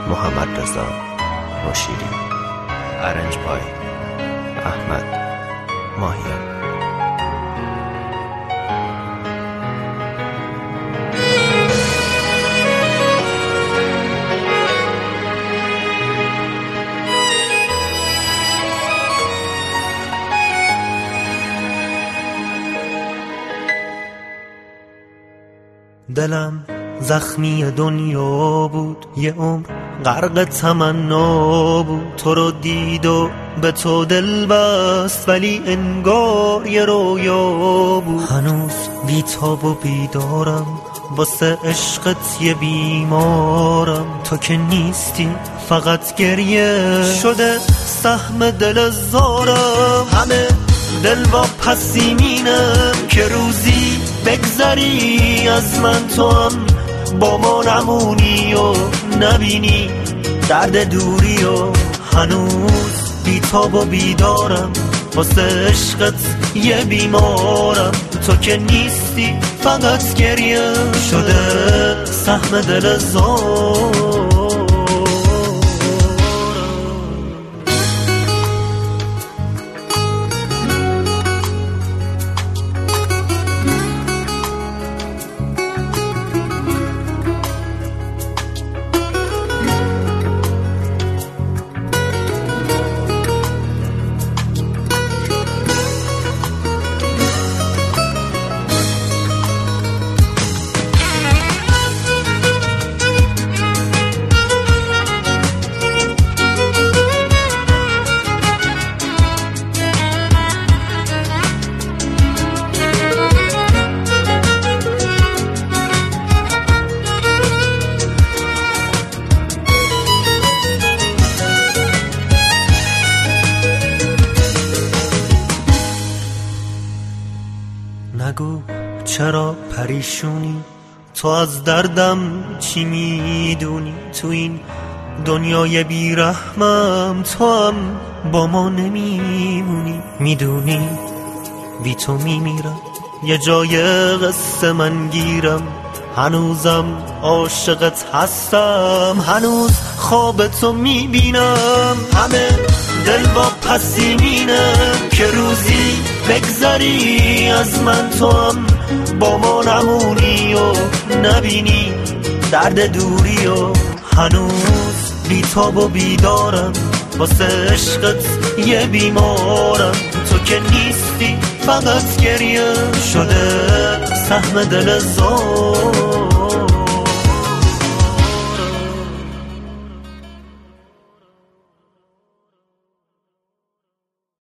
محمد رضا مشیری. ارنج بای احمد ماهیان. دلم زخمی دنیا بود، یه عمر غرق تمنا بود. تو رو دید و به تو دل بست، ولی انگار یه رویا بود. هنوز بیتاب و بیدارم، واسه عشقت یه بیمارم. تو که نیستی فقط گریه شده سهم دل زارم. همه دل با پسیمینه که روزی بگذری از من، تو هم با ما نمونی و نبینی درد دوری. و هنوز بیتاب و بیدارم، واسه عشقت یه بیمارم. تو که نیستی فقط گریه شده سهم دل زارم. نگو چرا پریشونی، تو از دردم چی میدونی؟ تو این دنیای بیرحمم تو هم با ما نمیمونی. میدونی بی تو میمیرم، یه جای قصه من گیرم. هنوزم عاشقت هستم، هنوز خواب تو میبینم. همه دل با پسیمینه که روزی بگذری از من، تو هم با ما نمونی و نبینی درد دوری. و هنوز بیتاب و بیدارم، واسه عشقت یه بیمارم. تو که نیستی فقط گریه شده سهم دل زارم.